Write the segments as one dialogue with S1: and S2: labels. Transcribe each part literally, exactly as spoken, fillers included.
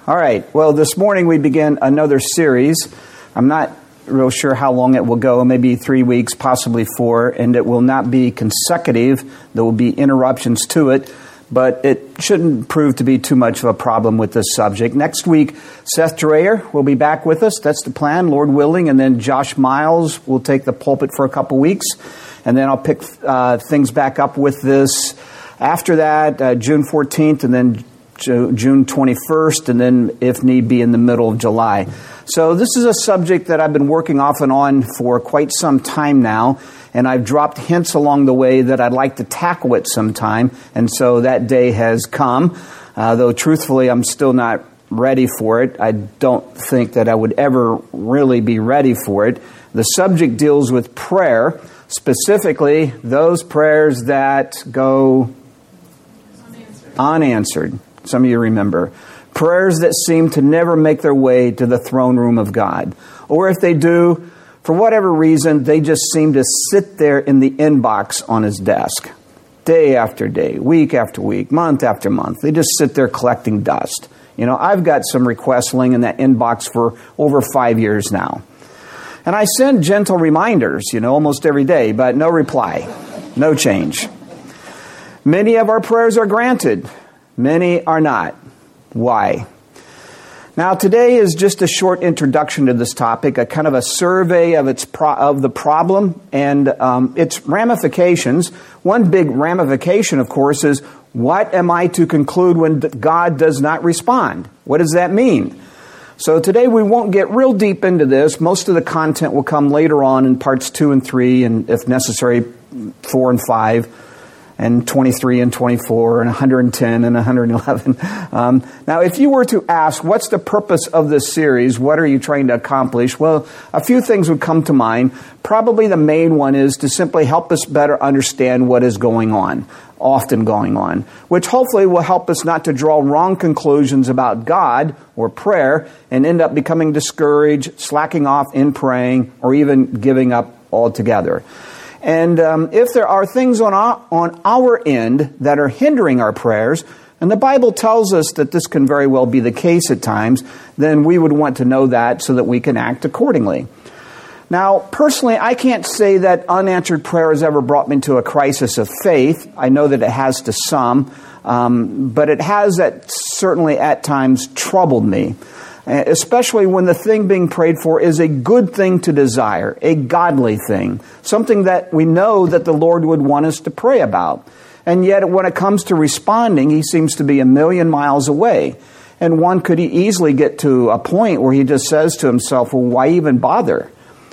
S1: All right. Well, this morning we begin another series. I'm not real sure how long it will go, maybe three weeks, possibly four, and it will not be consecutive. There will be interruptions to it, but it shouldn't prove to be too much of a problem with this subject. Next week, Seth Dreyer will be back with us. That's the plan, Lord willing, and then Josh Miles will take the pulpit for a couple weeks, and then I'll pick uh, things back up with this after that, uh, June fourteenth, and then June twenty-first, and then, if need be, in the middle of July. So this is a subject that I've been working off and on for quite some time now, and I've dropped hints along the way that I'd like to tackle it sometime, and so that day has come. Uh, though, truthfully, I'm still not ready for it. I don't think that I would ever really be ready for it. The subject deals with prayer, specifically those prayers that go unanswered. unanswered. Some of you remember. Prayers that seem to never make their way to the throne room of God. Or if they do, for whatever reason, they just seem to sit there in the inbox on his desk. Day after day, week after week, month after month. They just sit there collecting dust. You know, I've got some requests laying in that inbox for over five years now. And I send gentle reminders, you know, almost every day, but no reply. No change. Many of our prayers are granted. Many are not. Why? Now, today is just a short introduction to this topic, a kind of a survey of its pro- of the problem and um, its ramifications. One big ramification, of course, is what am I to conclude when God does not respond? What does that mean? So today we won't get real deep into this. Most of the content will come later on in parts two and three, and if necessary, four and five. And twenty-three and twenty-four and one hundred ten and one hundred eleven. Um, now, if you were to ask, what's the purpose of this series? What are you trying to accomplish? Well, a few things would come to mind. Probably the main one is to simply help us better understand what is going on, often going on, which hopefully will help us not to draw wrong conclusions about God or prayer and end up becoming discouraged, slacking off in praying, or even giving up altogether. And um, if there are things on our, on our end that are hindering our prayers, and the Bible tells us that this can very well be the case at times, then we would want to know that so that we can act accordingly. Now, personally, I can't say that unanswered prayer has ever brought me to a crisis of faith. I know that it has to some, um, but it has at, certainly at times troubled me. Especially when the thing being prayed for is a good thing to desire, a godly thing, something that we know that the Lord would want us to pray about. And yet when it comes to responding, he seems to be a million miles away. And one could easily get to a point where he just says to himself, well, why even bother?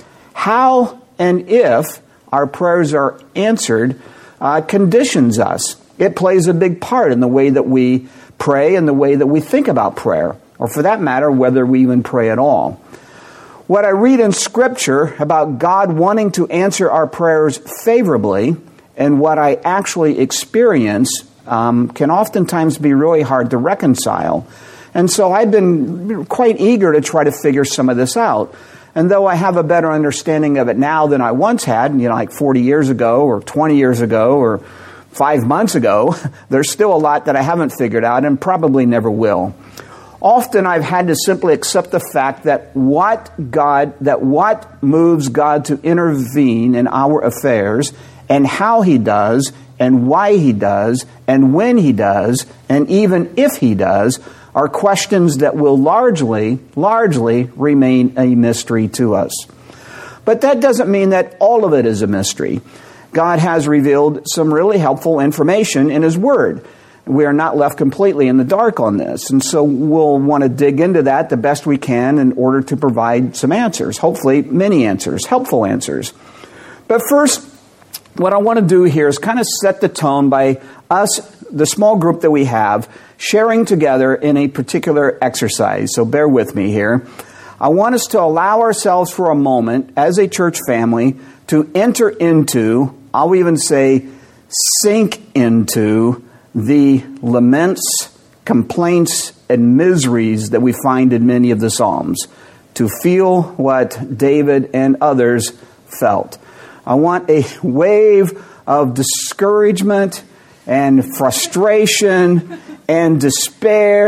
S1: How and if our prayers are answered uh, conditions us. It plays a big part in the way that we pray and the way that we think about prayer. Or for that matter, whether we even pray at all. What I read in Scripture about God wanting to answer our prayers favorably and what I actually experience um, can oftentimes be really hard to reconcile. And so I've been quite eager to try to figure some of this out. And though I have a better understanding of it now than I once had, you know, like forty years ago or twenty years ago or five months ago, there's still a lot that I haven't figured out and probably never will. Often I've had to simply accept the fact that what God, that what moves God to intervene in our affairs and how he does and why he does and when he does and even if he does are questions that will largely, largely remain a mystery to us. But that doesn't mean that all of it is a mystery. God has revealed some really helpful information in his Word. We are not left completely in the dark on this. And so we'll want to dig into that the best we can in order to provide some answers, hopefully many answers, helpful answers. But first, what I want to do here is kind of set the tone by us, the small group that we have, sharing together in a particular exercise. So bear with me here. I want us to allow ourselves for a moment as a church family to enter into, I'll even say, sink into the laments, complaints, and miseries that we find in many of the Psalms, to feel what David and others felt. I want a wave of discouragement and frustration and despair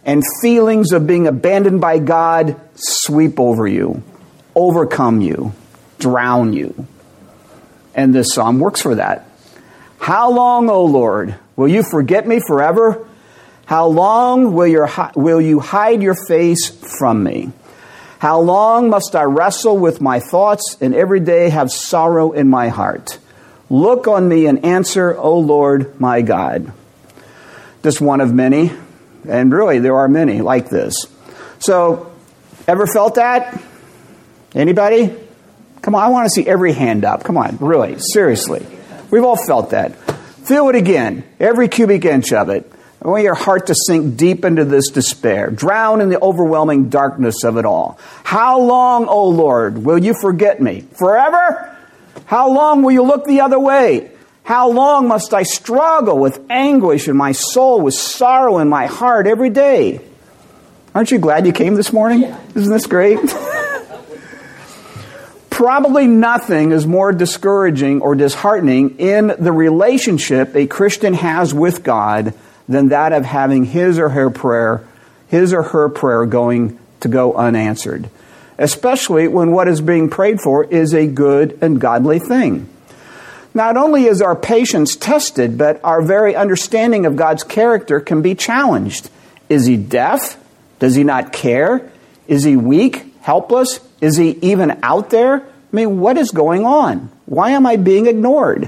S1: and feelings of being abandoned by God sweep over you, overcome you, drown you. And this psalm works for that. How long, O Lord, will you forget me forever? How long will, your, will you hide your face from me? How long must I wrestle with my thoughts and every day have sorrow in my heart? Look on me and answer, O Lord, my God. Just one of many, and really there are many like this. So, ever felt that? Anybody? Come on, I want to see every hand up. Come on, really, seriously. We've all felt that. Feel it again, every cubic inch of it. I want your heart to sink deep into this despair. Drown in the overwhelming darkness of it all. How long, O Lord, will you forget me? Forever? How long will you look the other way? How long must I struggle with anguish in my soul, with sorrow in my heart every day? Aren't you glad you came this morning? Isn't this great? Probably nothing is more discouraging or disheartening in the relationship a Christian has with God than that of having his or her prayer, his or her prayer going to go unanswered. Especially when what is being prayed for is a good and godly thing. Not only is our patience tested, but our very understanding of God's character can be challenged. Is he deaf? Does he not care? Is he weak, helpless? Is he even out there? I mean, what is going on? Why am I being ignored?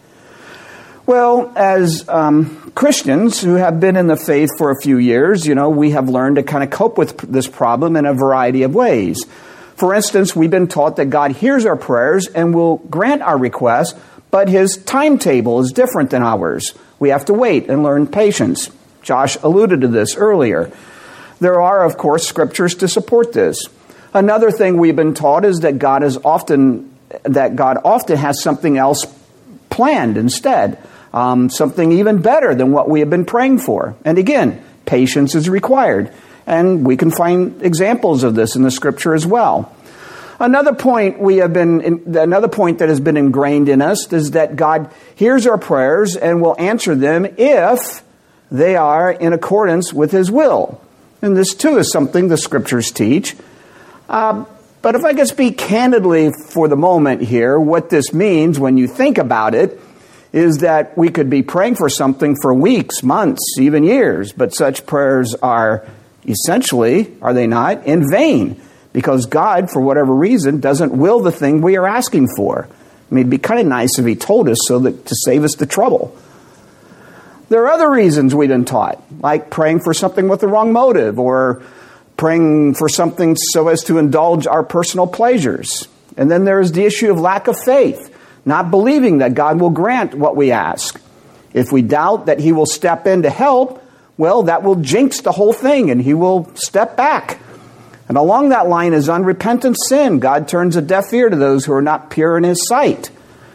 S1: Well, as um, Christians who have been in the faith for a few years, you know, we have learned to kind of cope with this problem in a variety of ways. For instance, we've been taught that God hears our prayers and will grant our requests, but his timetable is different than ours. We have to wait and learn patience. Josh alluded to this earlier. There are, of course, scriptures to support this. Another thing we've been taught is that God is often that God often has something else planned instead, um, something even better than what we have been praying for. And again, patience is required, and we can find examples of this in the Scripture as well. Another point we have been another point that has been ingrained in us is that God hears our prayers and will answer them if they are in accordance with his will. And this too is something the Scriptures teach. Uh, but if I could speak candidly for the moment here, what this means when you think about it is that we could be praying for something for weeks, months, even years, but such prayers are essentially, are they not, in vain, because God, for whatever reason, doesn't will the thing we are asking for. I mean, it'd be kind of nice if he told us so that to save us the trouble. There are other reasons we've been taught, like praying for something with the wrong motive, or praying for something so as to indulge our personal pleasures. And then there is the issue of lack of faith, not believing that God will grant what we ask. If we doubt that he will step in to help, well, that will jinx the whole thing and he will step back. And along that line is unrepentant sin. God turns a deaf ear to those who are not pure in his sight.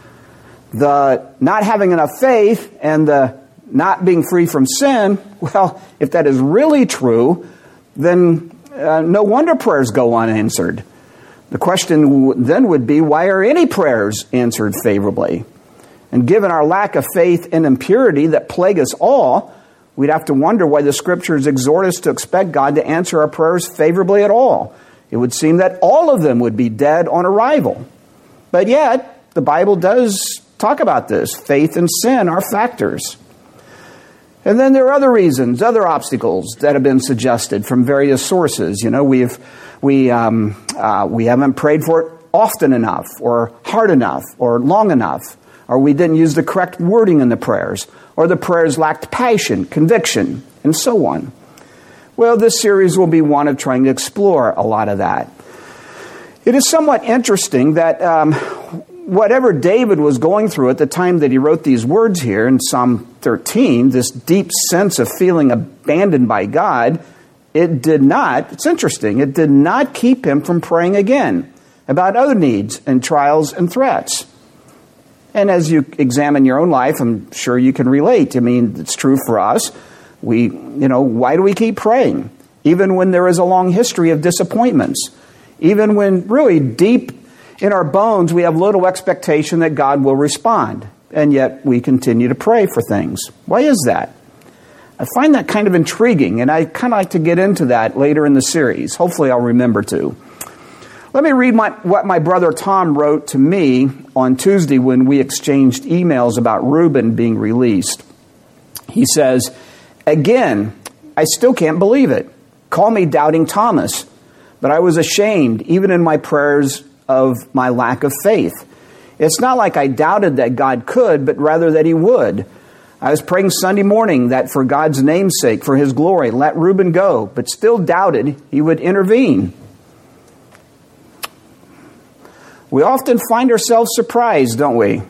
S1: The not having enough faith and the not being free from sin, well, if that is really true, then uh, no wonder prayers go unanswered. The question w- then would be, why are any prayers answered favorably? And given our lack of faith and impurity that plague us all, we'd have to wonder why the Scriptures exhort us to expect God to answer our prayers favorably at all. It would seem that all of them would be dead on arrival. But yet, the Bible does talk about this. Faith and sin are factors. And then there are other reasons, other obstacles that have been suggested from various sources. You know, we've we um, uh, we haven't prayed for it often enough, or hard enough, or long enough, or we didn't use the correct wording in the prayers, or the prayers lacked passion, conviction, and so on. Well, this series will be one of trying to explore a lot of that. It is somewhat interesting that um, whatever David was going through at the time that he wrote these words here in Psalm thirteen, this deep sense of feeling abandoned by God, it did not, it's interesting, it did not keep him from praying again about other needs and trials and threats. And as you examine your own life, I'm sure you can relate. I mean, it's true for us. We, you know, why do we keep praying? Even when there is a long history of disappointments. Even when really deep in our bones, we have little expectation that God will respond. And yet we continue to pray for things. Why is that? I find that kind of intriguing, and I kind of like to get into that later in the series. Hopefully I'll remember to. Let me read my, what my brother Tom wrote to me on Tuesday when we exchanged emails about Reuben being released. He says, "Again, I still can't believe it. Call me Doubting Thomas, but I was ashamed even in my prayers of my lack of faith. It's not like I doubted that God could, but rather that he would. I was praying Sunday morning that for God's name's sake, for his glory, let Reuben go, but still doubted he would intervene." We often find ourselves surprised, don't we?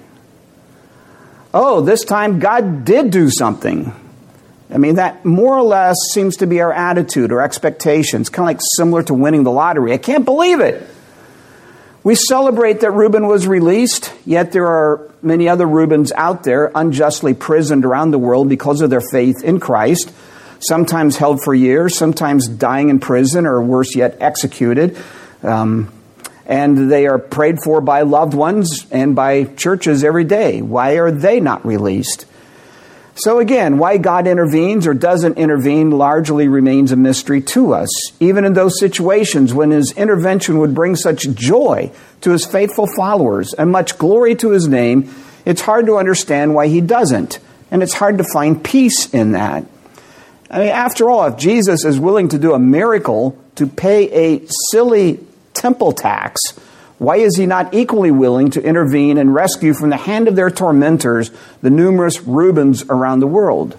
S1: Oh, this time God did do something. I mean, that more or less seems to be our attitude or expectations, kind of like similar to winning the lottery. I can't believe it. We celebrate that Reuben was released, yet there are many other Reubens out there unjustly prisoned around the world because of their faith in Christ, sometimes held for years, sometimes dying in prison, or worse yet, executed. Um, and they are prayed for by loved ones and by churches every day. Why are they not released? So again, why God intervenes or doesn't intervene largely remains a mystery to us. Even in those situations when his intervention would bring such joy to his faithful followers and much glory to his name, it's hard to understand why he doesn't. And it's hard to find peace in that. I mean, after all, if Jesus is willing to do a miracle to pay a silly temple tax, why is he not equally willing to intervene and rescue from the hand of their tormentors the numerous Reubens around the world?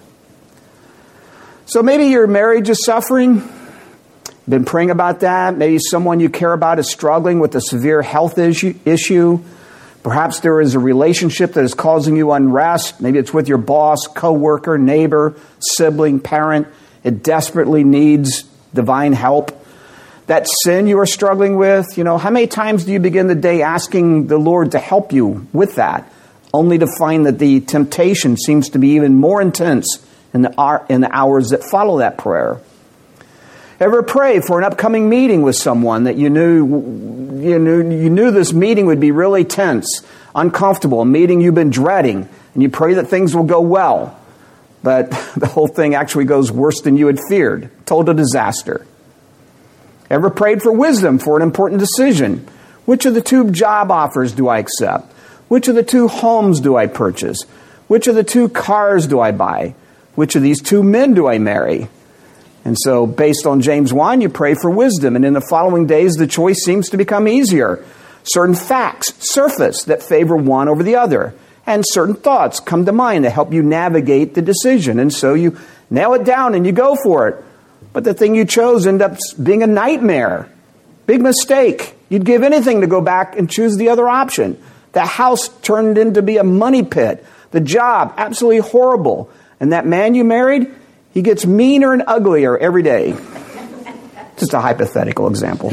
S1: So maybe your marriage is suffering. Been praying about that. Maybe someone you care about is struggling with a severe health issue. Perhaps there is a relationship that is causing you unrest. Maybe it's with your boss, coworker, neighbor, sibling, parent. It desperately needs divine help. That sin you are struggling with, you know, how many times do you begin the day asking the Lord to help you with that, only to find that the temptation seems to be even more intense in the, in the hours that follow that prayer? Ever pray for an upcoming meeting with someone that you knew, you knew, you knew this meeting would be really tense, uncomfortable, a meeting you've been dreading, and you pray that things will go well, but the whole thing actually goes worse than you had feared, total disaster? Ever prayed for wisdom for an important decision? Which of the two job offers do I accept? Which of the two homes do I purchase? Which of the two cars do I buy? Which of these two men do I marry? And so, based on James one, you pray for wisdom, and in the following days, the choice seems to become easier. Certain facts surface that favor one over the other, and certain thoughts come to mind to help you navigate the decision, and so you nail it down and you go for it. But the thing you chose ended up being a nightmare. Big mistake. You'd give anything to go back and choose the other option. The house turned into be a money pit. The job, absolutely horrible. And that man you married, he gets meaner and uglier every day. Just a hypothetical example.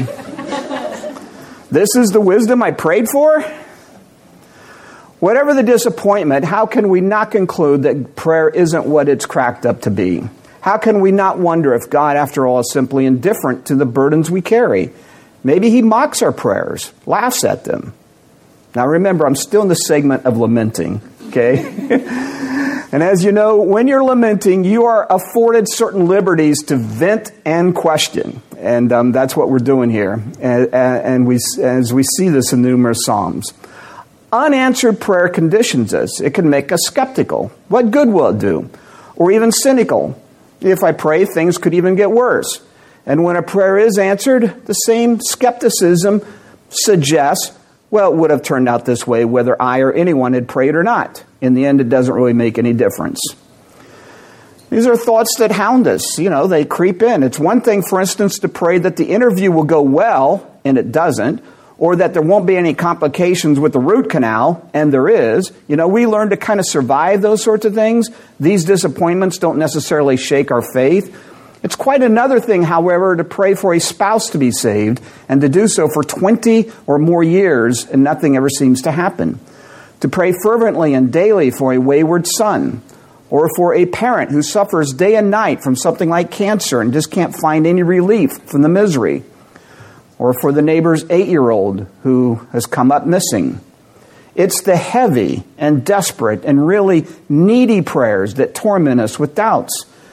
S1: This is the wisdom I prayed for? Whatever the disappointment, how can we not conclude that prayer isn't what it's cracked up to be? How can we not wonder if God, after all, is simply indifferent to the burdens we carry? Maybe he mocks our prayers, laughs at them. Now remember, I'm still in the segment of lamenting, okay? And as you know, when you're lamenting, you are afforded certain liberties to vent and question. And um, that's what we're doing here. And, and we, as we see this in numerous Psalms. Unanswered prayer conditions us. It can make us skeptical. What good will it do? Or even cynical. If I pray, things could even get worse. And when a prayer is answered, the same skepticism suggests, well, it would have turned out this way whether I or anyone had prayed or not. In the end, it doesn't really make any difference. These are thoughts that hound us. You know, they creep in. It's one thing, for instance, to pray that the interview will go well, and it doesn't, or that there won't be any complications with the root canal, and there is. You know, we learn to kind of survive those sorts of things. These disappointments don't necessarily shake our faith. It's quite another thing, however, to pray for a spouse to be saved, and to do so for twenty or more years, and nothing ever seems to happen. To pray fervently and daily for a wayward son, or for a parent who suffers day and night from something like cancer and just can't find any relief from the misery. Or for the neighbor's eight-year-old who has come up missing. It's the heavy and desperate and really needy prayers that torment us with doubts.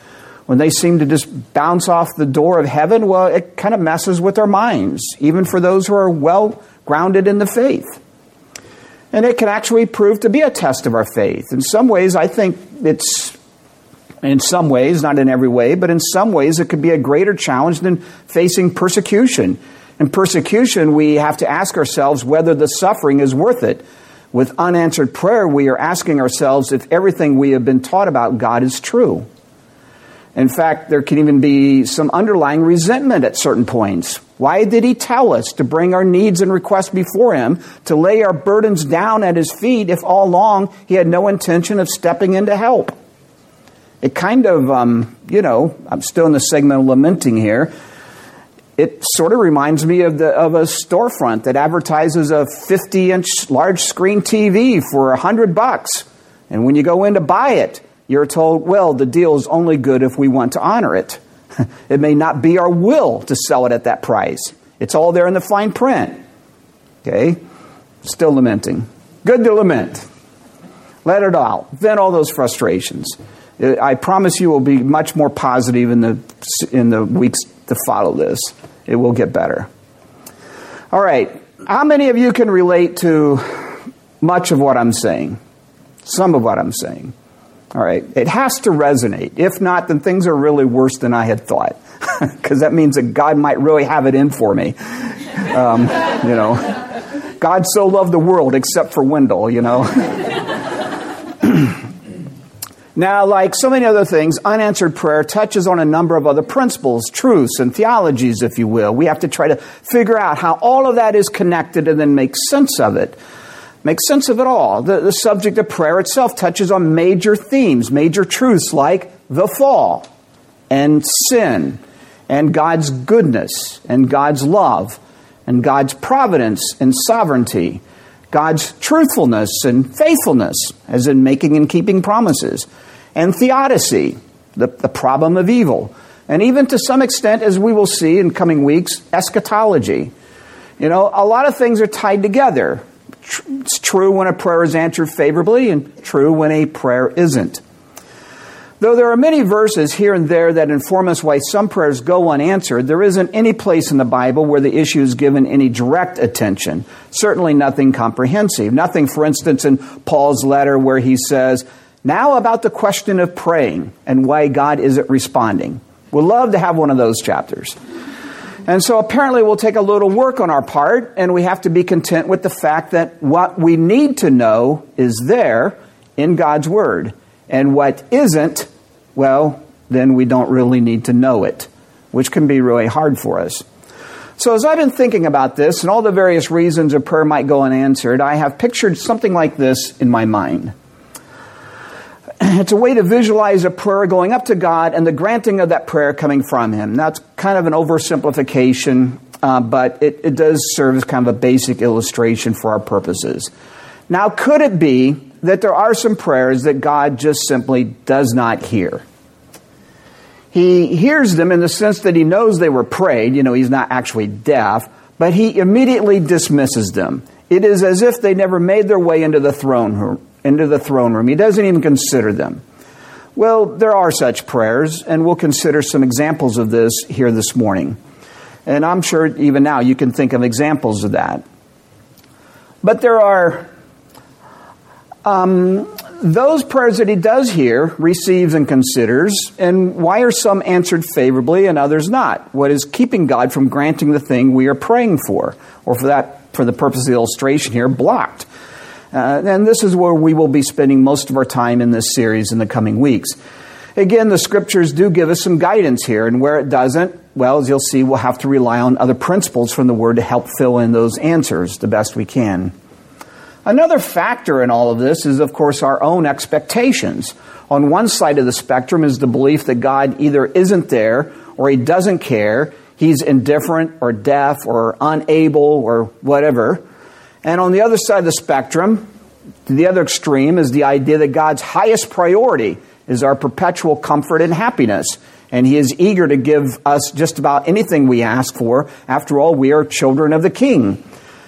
S1: when they seem to just bounce off the door of heaven, well, it kind of messes with our minds, even for those who are well grounded in the faith. And it can actually prove to be a test of our faith. In some ways, I think it's, in some ways, not in every way, but in some ways it could be a greater challenge than facing persecution. In persecution, we have to ask ourselves whether the suffering is worth it. With unanswered prayer, we are asking ourselves if everything we have been taught about God is true. In fact, there can even be some underlying resentment at certain points. Why did he tell us to bring our needs and requests before him, to lay our burdens down at his feet, if all along he had no intention of stepping in to help? It kind of, um, you know, I'm still in the segment of lamenting here. It sort of reminds me of the of a storefront that advertises a fifty-inch large screen T V for a hundred bucks. And when you go in to buy it, you're told, well, the deal is only good if we want to honor it. It may not be our will to sell it at that price. It's all there in the fine print. Okay? Still lamenting. Good to lament. Let it out. Vent all those frustrations. I promise you will be much more positive in the in the weeks to follow this. It will get better. All right. How many of you can relate to much of what I'm saying? Some of what I'm saying. All right. It has to resonate. If not, then things are really worse than I had thought. Because that means that God might really have it in for me. Um, you know, God so loved the world except for Wendell, you know. Now, like so many other things, unanswered prayer touches on a number of other principles, truths, and theologies, if you will. We have to try to figure out how all of that is connected and then make sense of it. Make sense of it all. The, the subject of prayer itself touches on major themes, major truths like the fall and sin and God's goodness and God's love and God's providence and sovereignty, God's truthfulness and faithfulness, as in making and keeping promises, and theodicy, the, the problem of evil, and even to some extent, as we will see in coming weeks, eschatology. You know, a lot of things are tied together. It's true when a prayer is answered favorably and true when a prayer isn't. Though there are many verses here and there that inform us why some prayers go unanswered, there isn't any place in the Bible where the issue is given any direct attention. Certainly nothing comprehensive. Nothing, for instance, in Paul's letter where he says, now about the question of praying and why God isn't responding. We'd love to have one of those chapters. And so apparently we'll take a little work on our part, and we have to be content with the fact that what we need to know is there in God's Word. And what isn't, well, then we don't really need to know it, which can be really hard for us. So as I've been thinking about this and all the various reasons a prayer might go unanswered, I have pictured something like this in my mind. It's a way to visualize a prayer going up to God and the granting of that prayer coming from Him. That's kind of an oversimplification, uh, but it, it does serve as kind of a basic illustration for our purposes. Now, could it be that there are some prayers that God just simply does not hear? He hears them in the sense that He knows they were prayed. You know, He's not actually deaf, but He immediately dismisses them. It is as if they never made their way into the throne room. Into the throne room. He doesn't even consider them. Well, there are such prayers, and we'll consider some examples of this here this morning. And I'm sure even now you can think of examples of that. But there are um, those prayers that He does hear, receives, and considers. And why are some answered favorably and others not? What is keeping God from granting the thing we are praying for? Or for that, for the purpose of the illustration here, blocked. Uh, and this is where we will be spending most of our time in this series in the coming weeks. Again, the Scriptures do give us some guidance here, and where it doesn't, well, as you'll see, we'll have to rely on other principles from the Word to help fill in those answers the best we can. Another factor in all of this is, of course, our own expectations. On one side of the spectrum is the belief that God either isn't there or He doesn't care, He's indifferent or deaf or unable or whatever. And on the other side of the spectrum, the other extreme, is the idea that God's highest priority is our perpetual comfort and happiness. And He is eager to give us just about anything we ask for. After all, we are children of the King.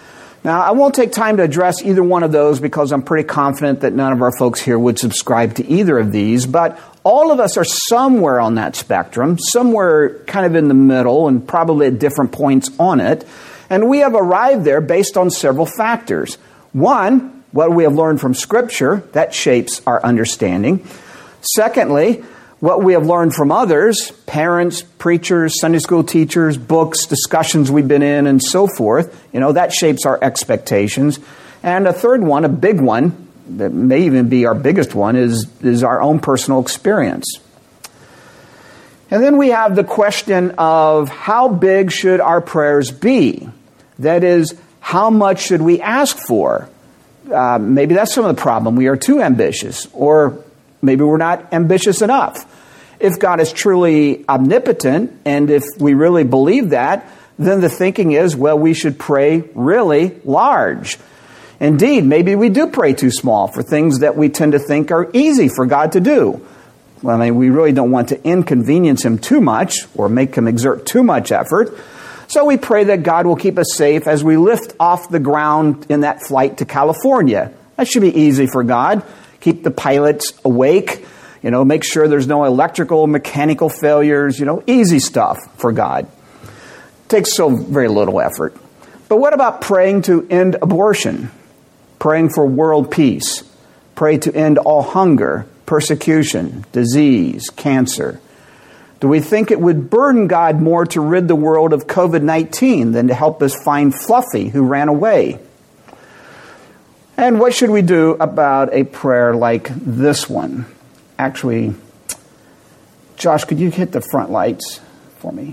S1: Now, I won't take time to address either one of those because I'm pretty confident that none of our folks here would subscribe to either of these, but all of us are somewhere on that spectrum, somewhere kind of in the middle and probably at different points on it, and we have arrived there based on several factors. One, what we have learned from Scripture, that shapes our understanding. Secondly, what we have learned from others, parents, preachers, Sunday school teachers, books, discussions we've been in, and so forth, you know, that shapes our expectations. And a third one, a big one, that may even be our biggest one, is, is our own personal experience. And then we have the question of how big should our prayers be? That is, how much should we ask for? Uh, maybe that's some of the problem. We are too ambitious, or maybe we're not ambitious enough. If God is truly omnipotent, and if we really believe that, then the thinking is, well, we should pray really large. Indeed, maybe we do pray too small for things that we tend to think are easy for God to do. Well, I mean, we really don't want to inconvenience Him too much or make Him exert too much effort. So we pray that God will keep us safe as we lift off the ground in that flight to California. That should be easy for God. Keep the pilots awake, you know, make sure there's no electrical, mechanical failures, you know, easy stuff for God. It takes so very little effort. But what about praying to end abortion? Praying for world peace? Pray to end all hunger, persecution, disease, cancer? Do we think it would burden God more to rid the world of covid nineteen than to help us find Fluffy who ran away? And what should we do about a prayer like this one? Actually, Josh, could you hit the front lights for me?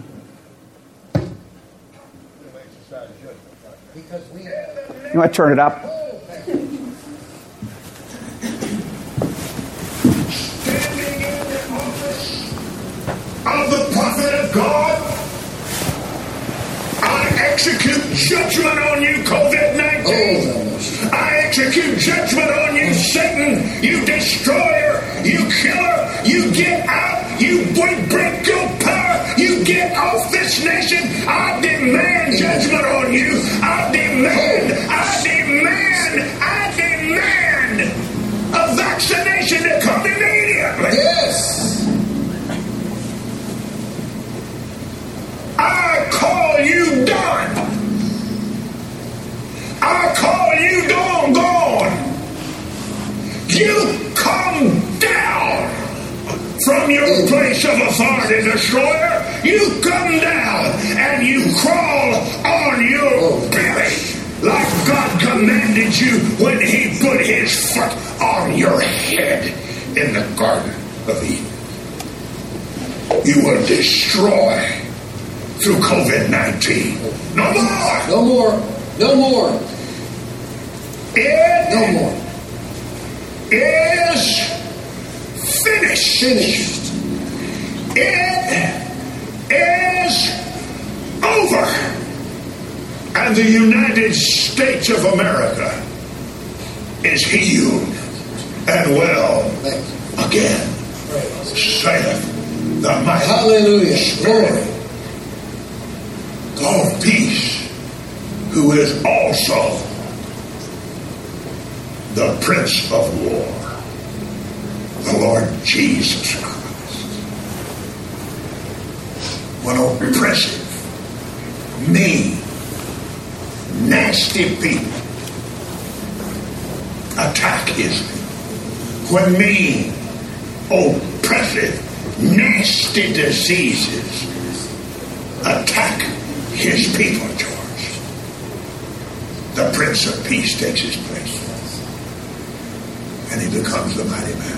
S1: You want to turn it up?
S2: Standing in the office of the prophet of God, I execute judgment on you, covid nineteen. I execute judgment on you, Satan, you destroyer, you killer. You get out, you break your power, you get off this nation. I demand judgment on you. I demand, I demand, I demand a vaccination to come immediately. Yes. I call you done. I call you gone, gone. You come down from your place of authority, destroyer. You come down and you crawl on your belly like God commanded you when He put His foot on your head in the Garden of Eden. You will destroy through covid nineteen. No more.
S3: No more. No more.
S2: It
S3: no more.
S2: is finished.
S3: Finished.
S2: It is over. And the United States of America is healed and well again, saith the mighty
S3: Hallelujah.
S2: Spirit of peace, who is also the Prince of War, the Lord Jesus Christ. When oppressive, mean, nasty people attack His people, when mean, oppressive, nasty diseases attack His people, George, the Prince of Peace takes His place. And He becomes the mighty man.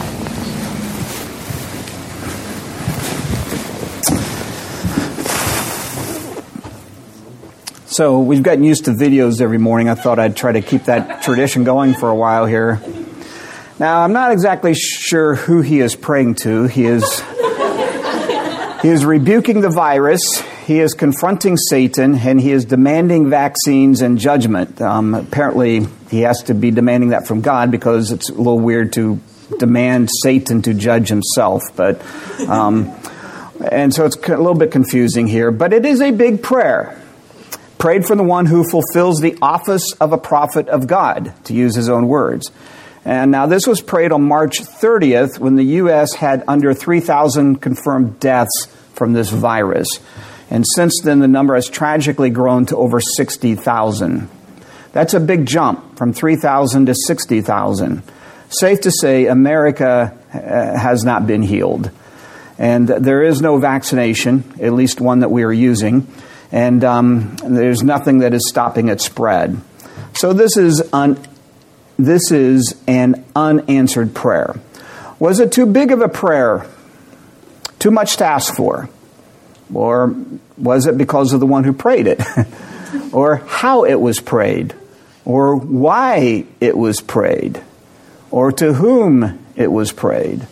S1: So we've gotten used to videos every morning. I thought I'd try to keep that tradition going for a while here. Now, I'm not exactly sure who he is praying to. He is, he is rebuking the virus. He is confronting Satan, and he is demanding vaccines and judgment. Um, apparently, he has to be demanding that from God because it's a little weird to demand Satan to judge himself. But, um, and so it's a little bit confusing here. But it is a big prayer. prayed for the one who fulfills the office of a prophet of God, to use his own words. And now this was prayed on March thirtieth when the U S had under three thousand confirmed deaths from this virus. And since then, the number has tragically grown to over sixty thousand. That's a big jump from three thousand to sixty thousand. Safe to say, America has not been healed. And there is no vaccination, at least one that we are using. And um, there's nothing that is stopping its spread. So this is un- this is an unanswered prayer. Was it too big of a prayer? Too much to ask for? Or was it because of the one who prayed it? Or how it was prayed? Or why it was prayed? Or to whom it was prayed?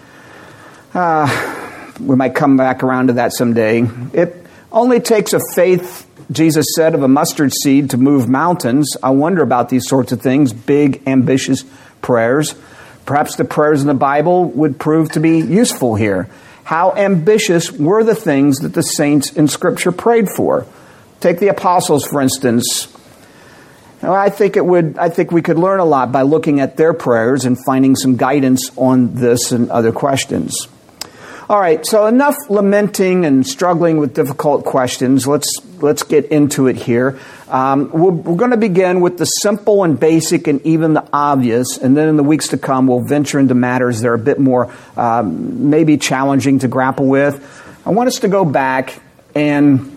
S1: Uh, we might come back around to that someday. It only takes a faith, Jesus said, of a mustard seed to move mountains. I wonder about these sorts of things, big, ambitious prayers. Perhaps the prayers in the Bible would prove to be useful here. How ambitious were the things that the saints in Scripture prayed for? Take the apostles, for instance. Now, I think it would. I think we could learn a lot by looking at their prayers and finding some guidance on this and other questions. All right, so enough lamenting and struggling with difficult questions. Let's let's get into it here. Um, we're, we're going to begin with the simple and basic and even the obvious, and then in the weeks to come, we'll venture into matters that are a bit more um, maybe challenging to grapple with. I want us to go back and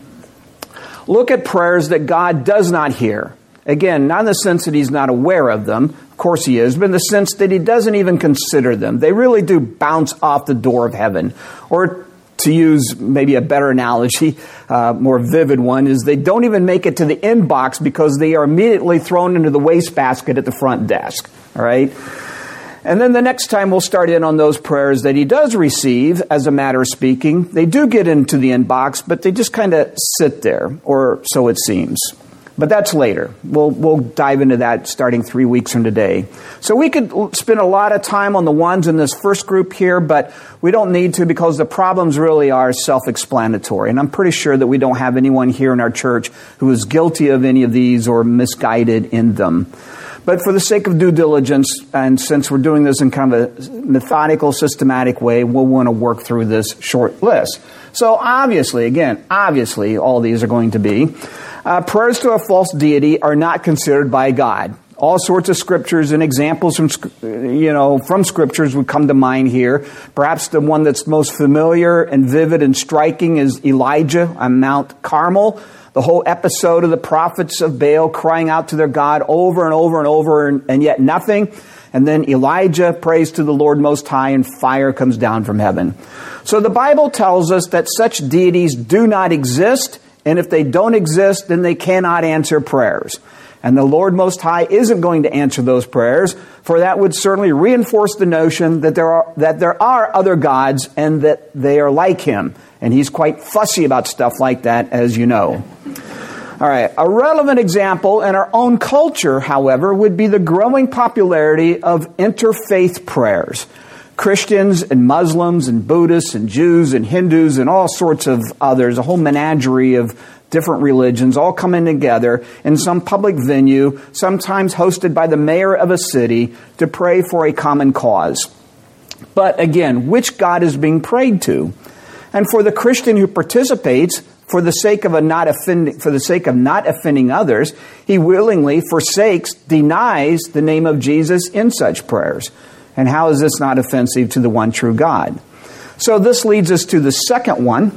S1: look at prayers that God does not hear. Again, not in the sense that he's not aware of them. Of course he is, but in the sense that he doesn't even consider them. They really do bounce off the door of heaven. Or to use maybe a better analogy, uh, more vivid one, is they don't even make it to the inbox because they are immediately thrown into the wastebasket at the front desk. All right? And then the next time we'll start in on those prayers that he does receive, as a matter of speaking. They do get into the inbox, but they just kind of sit there, or so it seems. But that's later. We'll we'll dive into that starting three weeks from today. So we could spend a lot of time on the ones in this first group here, but we don't need to because the problems really are self-explanatory. And I'm pretty sure that we don't have anyone here in our church who is guilty of any of these or misguided in them. But for the sake of due diligence, and since we're doing this in kind of a methodical, systematic way, we'll want to work through this short list. So obviously, again, obviously, all these are going to be. Uh, prayers to a false deity are not considered by God. All sorts of scriptures and examples from, you know, from scriptures would come to mind here. Perhaps the one that's most familiar and vivid and striking is Elijah on Mount Carmel. The whole episode of the prophets of Baal crying out to their God over and over and over and, and yet nothing. And then Elijah prays to the Lord Most High and fire comes down from heaven. So the Bible tells us that such deities do not exist. And if they don't exist, then they cannot answer prayers. And the Lord Most High isn't going to answer those prayers, for that would certainly reinforce the notion that there are that there are other gods and that they are like him. And he's quite fussy about stuff like that, as you know. All right, a relevant example in our own culture, however, would be the growing popularity of interfaith prayers. Christians and Muslims and Buddhists and Jews and Hindus and all sorts of others, a whole menagerie of different religions all coming together in some public venue, sometimes hosted by the mayor of a city, to pray for a common cause. But again, which God is being prayed to? And for the Christian who participates, for the sake of a not offending, for the sake of not offending others, he willingly forsakes, denies the name of Jesus in such prayers. And how is this not offensive to the one true God? So this leads us to the second one.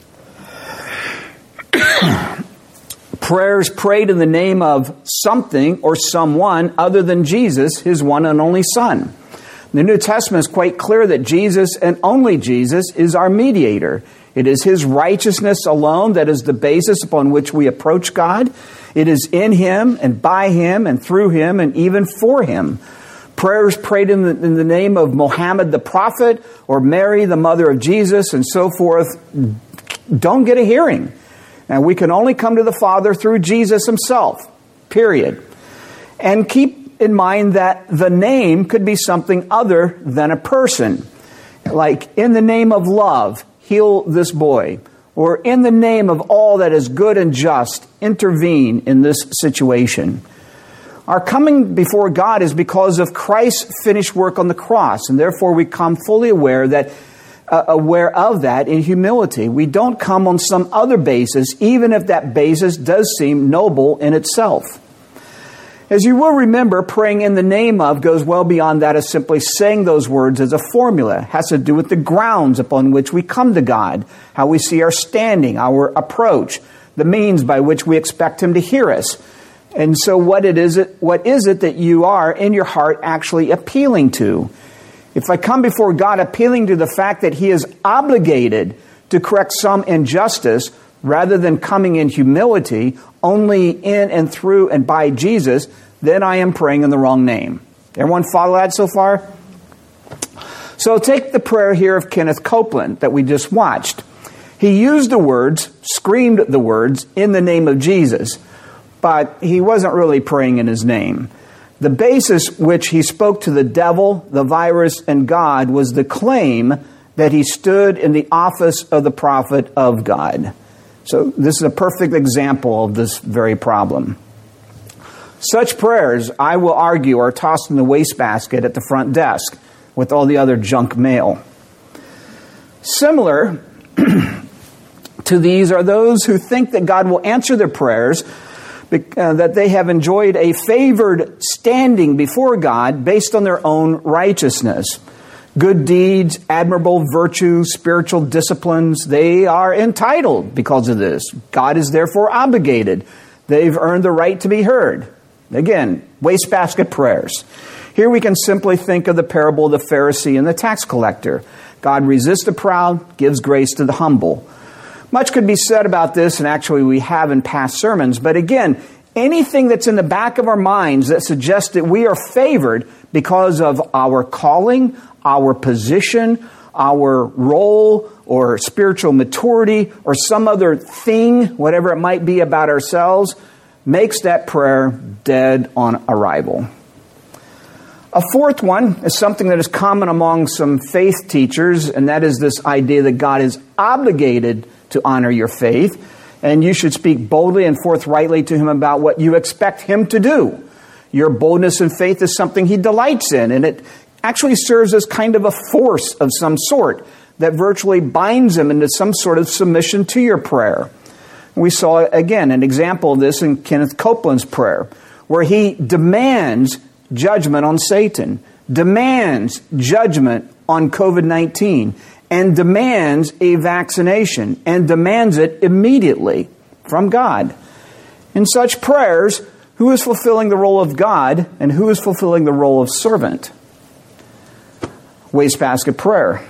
S1: Prayers prayed in the name of something or someone other than Jesus, his one and only Son. The New Testament is quite clear that Jesus and only Jesus is our mediator. It is his righteousness alone that is the basis upon which we approach God. It is in him and by him and through him and even for him. Prayers prayed in the, in the name of Muhammad the prophet or Mary the mother of Jesus and so forth don't get a hearing. And we can only come to the Father through Jesus himself, period. And keep in mind that the name could be something other than a person. Like, in the name of love, heal this boy. or in the name of all that is good and just, intervene in this situation. Our coming before God is because of Christ's finished work on the cross, and therefore we come fully aware that uh, aware of that in humility. We don't come on some other basis, even if that basis does seem noble in itself. As you will remember, praying in the name of goes well beyond that of simply saying those words as a formula. It has to do with the grounds upon which we come to God, how we see our standing, our approach, the means by which we expect Him to hear us. And so what it is it what is it that you are in your heart actually appealing to? If I come before God appealing to the fact that He is obligated to correct some injustice, rather than coming in humility, only in and through and by Jesus, then I am praying in the wrong name. Everyone follow that so far? So take the prayer here of Kenneth Copeland that we just watched. He used the words, screamed the words, in the name of Jesus, but he wasn't really praying in His name. The basis which he spoke to the devil, the virus, and God was the claim that he stood in the office of the prophet of God. So this is a perfect example of this very problem. Such prayers, I will argue, are tossed in the wastebasket at the front desk with all the other junk mail. Similar to these are those who think that God will answer their prayers, uh, that they have enjoyed a favored standing before God based on their own righteousness. Good deeds, admirable virtues, spiritual disciplines, they are entitled because of this. God is therefore obligated. They've earned the right to be heard. Again, wastebasket prayers. Here we can simply think of the parable of the Pharisee and the tax collector. God resists the proud, gives grace to the humble. Much could be said about this, and actually we have in past sermons, but again, anything that's in the back of our minds that suggests that we are favored because of our calling, our position, our role, or spiritual maturity, or some other thing, whatever it might be about ourselves, makes that prayer dead on arrival. A fourth one is something that is common among some faith teachers, and that is this idea that God is obligated to honor your faith, and you should speak boldly and forthrightly to Him about what you expect Him to do. Your boldness and faith is something He delights in, and it actually serves as kind of a force of some sort that virtually binds Him into some sort of submission to your prayer. We saw, again, an example of this in Kenneth Copeland's prayer, where he demands judgment on Satan, demands judgment on covid nineteen, and demands a vaccination, and demands it immediately from God. In such prayers, who is fulfilling the role of God, and who is fulfilling the role of servant? Wastebasket prayer.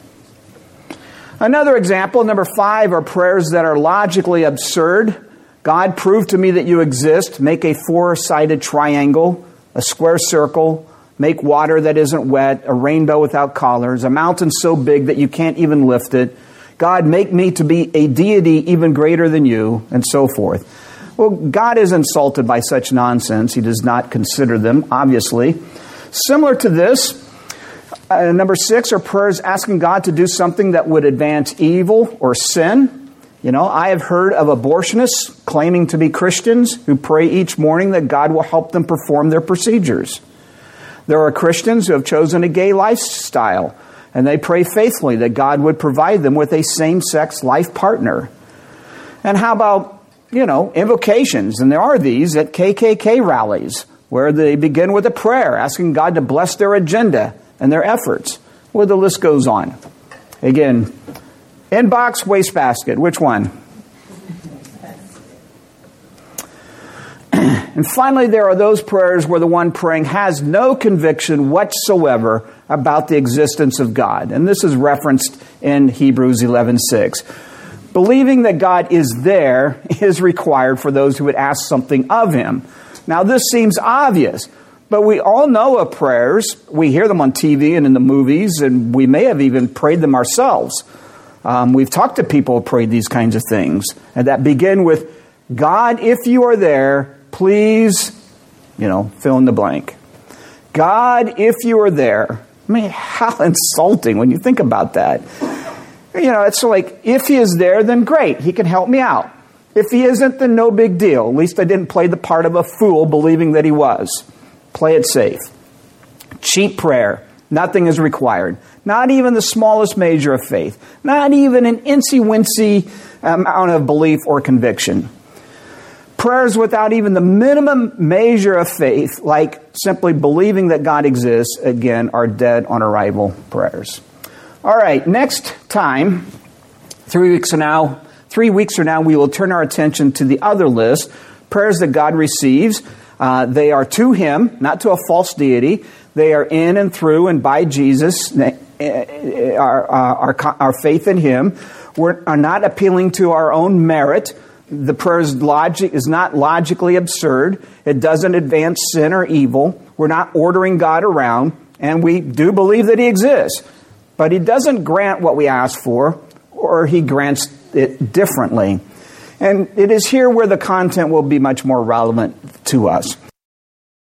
S1: Another example, number five, are prayers that are logically absurd. God, prove to me that you exist. Make a four-sided triangle, a square circle. Make water that isn't wet, a rainbow without colors, a mountain so big that you can't even lift it. God, make me to be a deity even greater than you, and so forth. Well, God is insulted by such nonsense. He does not consider them, obviously. Similar to this, uh, number six are prayers asking God to do something that would advance evil or sin. You know, I have heard of abortionists claiming to be Christians who pray each morning that God will help them perform their procedures. There are Christians who have chosen a gay lifestyle, and they pray faithfully that God would provide them with a same-sex life partner. And how about, you know, invocations? And there are these at K K K rallies, where they begin with a prayer, asking God to bless their agenda and their efforts. Well, the list goes on. Again, inbox, wastebasket, which one? And finally, there are those prayers where the one praying has no conviction whatsoever about the existence of God. And this is referenced in Hebrews eleven six. Believing that God is there is required for those who would ask something of Him. Now, this seems obvious, but we all know of prayers. We hear them on T V and in the movies, and we may have even prayed them ourselves. Um, we've talked to people who prayed these kinds of things, and that begin with, God, if you are there, please, you know, fill in the blank. God, if you are there. I mean, how insulting when you think about that. You know, it's like, if he is there, then great. He can help me out. If he isn't, then no big deal. At least I didn't play the part of a fool believing that he was. Play it safe. Cheap prayer. Nothing is required. Not even the smallest measure of faith. Not even an incy-wincy amount of belief or conviction. Prayers without even the minimum measure of faith, like simply believing that God exists, again, are dead on arrival prayers. All right, next time, three weeks from now, three weeks from now, we will turn our attention to the other list, prayers that God receives. Uh, they are to Him, not to a false deity. They are in and through and by Jesus, our, our, our faith in Him. We are not appealing to our own merit. The prayer's logic is not logically absurd. It doesn't advance sin or evil. We're not ordering God around, and we do believe that He exists. But He doesn't grant what we ask for, or He grants it differently. And it is here where the content will be much more relevant to us.